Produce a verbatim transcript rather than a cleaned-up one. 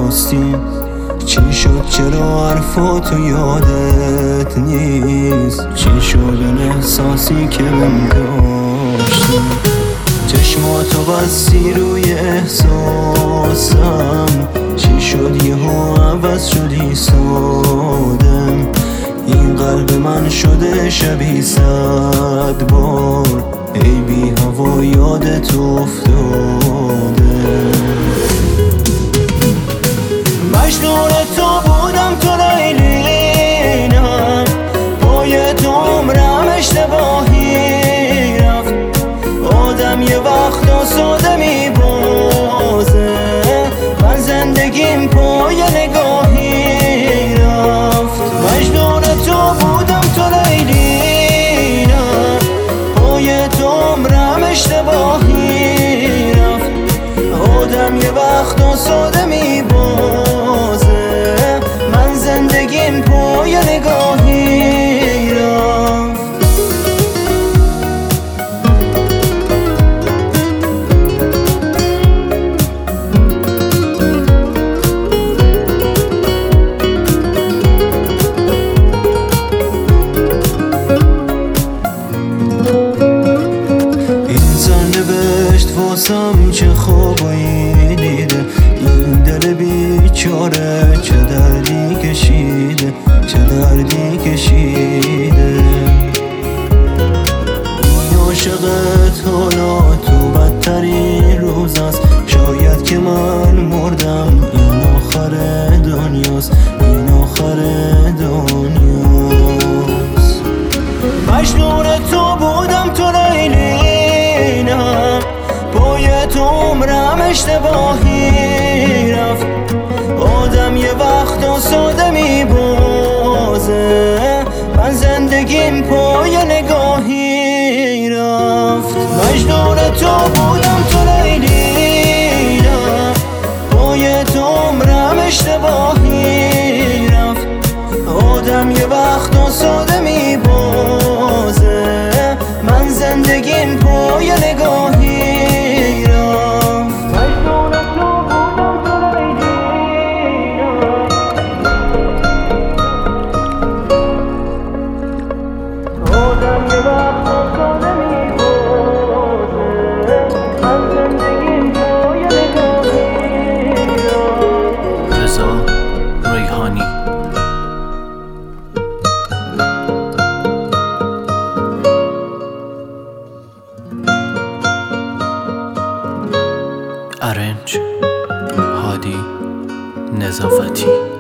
راستی چی شد؟ چرا حرفاتو یادت نیست؟ چی شد اون احساسی که من داشتی؟ چشماتو بستی روی احساسم، چی شد یهو عوض شدی سادم؟ این قلب من شده شبیه صد بار ای بی هوا یادت افتاده. مجنون تو بودم تو لیلینم، پای تو عمرم اشتباهی رفت. آدم یه وقت آساده می بازه، من زندگیم پای نگاهی رفت. مجنون تو بودم تو لیلینم، پای تو عمرم اشتباهی رفت. آدم یه وقت آساده می بازه، من زندگیم پای نگاهی رفت. واسم چه خوابایی دیده، این دل بیچاره چه دردی کشیده، چه دردی کشیده. این عاشقت حالا تو بدترین روز است، شاید که من مردم این آخر دنیاست، این آخر دنیاست. مجنون تو بودم تو لیلینم، پای تو عمرم اشتباهی رفت. آدم یه وقت آساده می بازه، من زندگیم پای نگاهی رفت. مجنون تو بودم تو لیلینم، پای تو عمرم اشتباهی رفت. آدم یه وقت آساده می بازه، من زندگیم پای نگاهی رفت. مجنون تو بودم تو لیلینم، آدم یه وقت آساده می بازه، من زندگیم پای نگاهی رفت. رضا ریحانی. ارنج هادی نظافتی.